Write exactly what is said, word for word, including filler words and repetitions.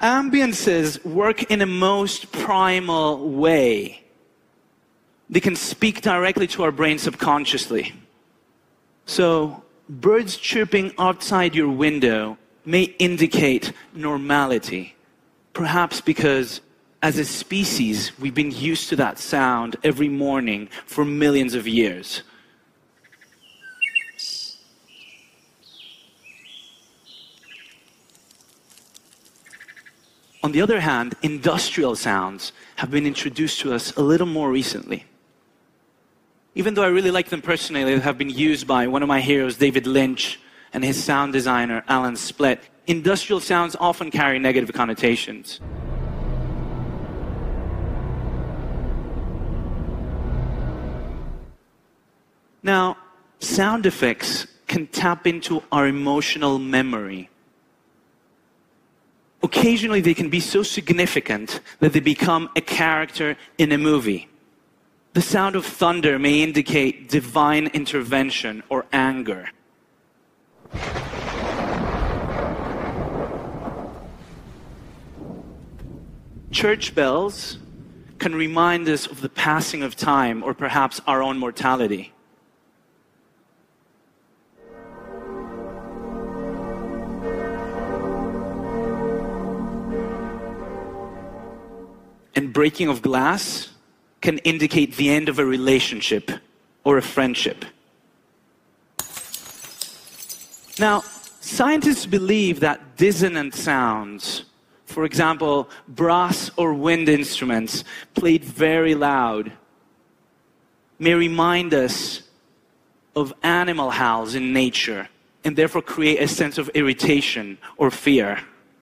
Ambiences work in a most primal way. They can speak directly to our brain subconsciously. So, birds chirping outside your window may indicate normality. Perhaps because, as a species, we've been used to that sound every morning for millions of years. On the other hand, industrial sounds have been introduced to us a little more recently. Even though I really like them personally, they have been used by one of my heroes, David Lynch, and his sound designer, Alan Splett. Industrial sounds often carry negative connotations. Now, sound effects can tap into our emotional memory. Occasionally, they can be so significant that they become a character in a movie. The sound of thunder may indicate divine intervention or anger. Church bells can remind us of the passing of time or perhaps our own mortality. And breaking of glass can indicate the end of a relationship or a friendship. Now, scientists believe that dissonant sounds, for example, brass or wind instruments played very loud, may remind us of animal howls in nature and therefore create a sense of irritation or fear.